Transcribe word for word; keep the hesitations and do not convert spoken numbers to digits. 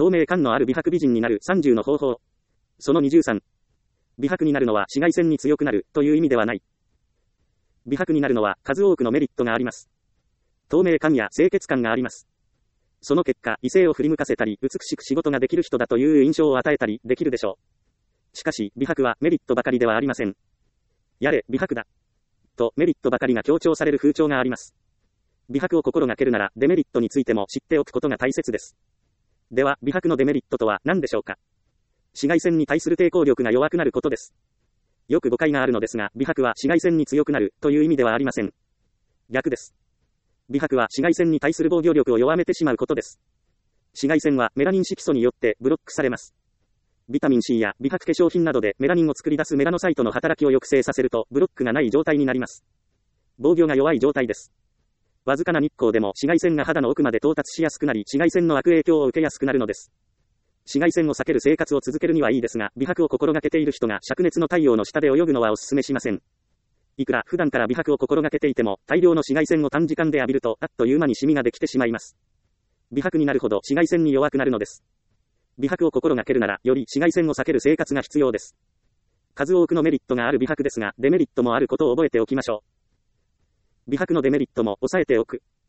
透明感のある美白美人になるさんじゅうの方法。そのにじゅうさん。美白になるのは紫外線に強くなるという意味ではない。美白になるのは数多くのメリットがあります。透明感や清潔感があります。その結果、異性を振り向かせたり、美しく仕事ができる人だという印象を与えたりできるでしょう。しかし、美白はメリットばかりではありません。やれ、美白だ。と、メリットばかりが強調される風潮があります。美白を心がけるなら、デメリットについても知っておくことが大切です。では、美白のデメリットとは何でしょうか。紫外線に対する抵抗力が弱くなることです。よく誤解があるのですが、美白は紫外線に強くなるという意味ではありません。逆です。美白は紫外線に対する防御力を弱めてしまうことです。紫外線はメラニン色素によってブロックされます。ビタミン C や美白化粧品などでメラニンを作り出すメラノサイトの働きを抑制させると、ブロックがない状態になります。防御が弱い状態です。わずかな日光でも紫外線が肌の奥まで到達しやすくなり、紫外線の悪影響を受けやすくなるのです。紫外線を避ける生活を続けるにはいいですが、美白を心がけている人が灼熱の太陽の下で泳ぐのはお勧めしません。いくら普段から美白を心がけていても、大量の紫外線を短時間で浴びると、あっという間にシミができてしまいます。美白になるほど紫外線に弱くなるのです。美白を心がけるなら、より紫外線を避ける生活が必要です。数多くのメリットがある美白ですが、デメリットもあることを覚えておきましょう。美白のデメリットも抑えておく。